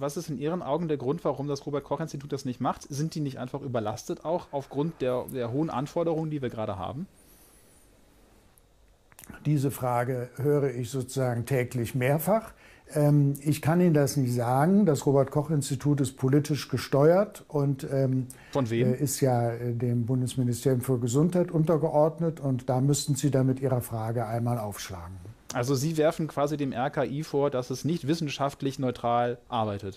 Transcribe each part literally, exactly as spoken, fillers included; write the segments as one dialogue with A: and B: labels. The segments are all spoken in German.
A: was ist in Ihren Augen der Grund, warum das Robert-Koch-Institut das nicht macht? Sind die nicht einfach überlastet auch aufgrund der, der hohen Anforderungen, die wir gerade haben?
B: Diese Frage höre ich sozusagen täglich mehrfach. Ähm, ich kann Ihnen das nicht sagen. Das Robert-Koch-Institut ist politisch gesteuert und ähm,
A: Von wem?
B: ist ja dem Bundesministerium für Gesundheit untergeordnet. Und da müssten Sie dann mit Ihrer Frage einmal aufschlagen.
A: Also Sie werfen quasi dem R K I vor, dass es nicht wissenschaftlich neutral arbeitet.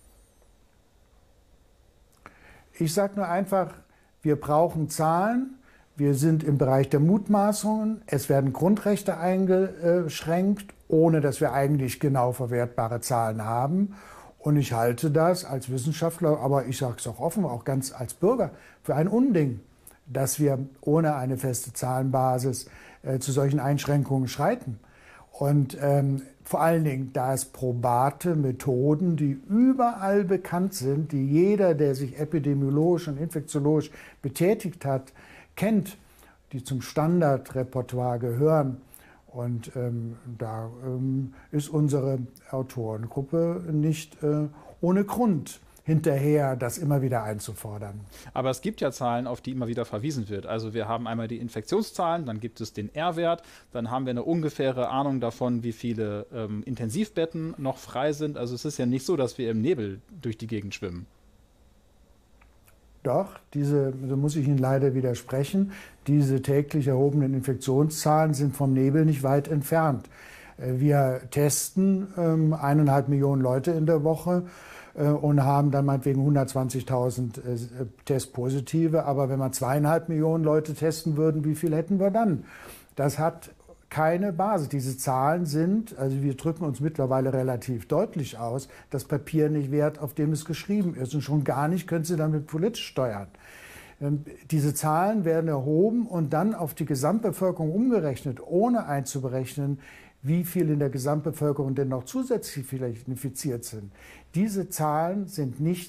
B: Ich sage nur einfach, wir brauchen Zahlen. Wir sind im Bereich der Mutmaßungen. Es werden Grundrechte eingeschränkt, ohne dass wir eigentlich genau verwertbare Zahlen haben. Und ich halte das als Wissenschaftler, aber ich sage es auch offen, auch ganz als Bürger, für ein Unding, dass wir ohne eine feste Zahlenbasis äh, zu solchen Einschränkungen schreiten. Und ähm, vor allen Dingen, da es probate Methoden, die überall bekannt sind, die jeder, der sich epidemiologisch und infektiologisch betätigt hat, kennt, die zum Standardrepertoire gehören. Und ähm, da ähm, ist unsere Autorengruppe nicht äh, ohne Grund hinterher, das immer wieder einzufordern.
A: Aber es gibt ja Zahlen, auf die immer wieder verwiesen wird. Also wir haben einmal die Infektionszahlen, dann gibt es den R-Wert, dann haben wir eine ungefähre Ahnung davon, wie viele ähm, Intensivbetten noch frei sind. Also es ist ja nicht so, dass wir im Nebel durch die Gegend schwimmen.
B: Doch, diese, da muss ich Ihnen leider widersprechen, diese täglich erhobenen Infektionszahlen sind vom Nebel nicht weit entfernt. Wir testen ähm, eineinhalb Millionen Leute in der Woche äh, und haben dann meinetwegen hundertzwanzigtausend äh, Testpositive. Aber wenn wir zweieinhalb Millionen Leute testen würden, wie viel hätten wir dann? Das hat keine Basis. Diese Zahlen sind, also wir drücken uns mittlerweile relativ deutlich aus, das Papier nicht wert, auf dem es geschrieben ist. Und schon gar nicht können Sie damit politisch steuern. Diese Zahlen werden erhoben und dann auf die Gesamtbevölkerung umgerechnet, ohne einzuberechnen, wie viel in der Gesamtbevölkerung denn noch zusätzlich vielleicht infiziert sind. Diese Zahlen sind nicht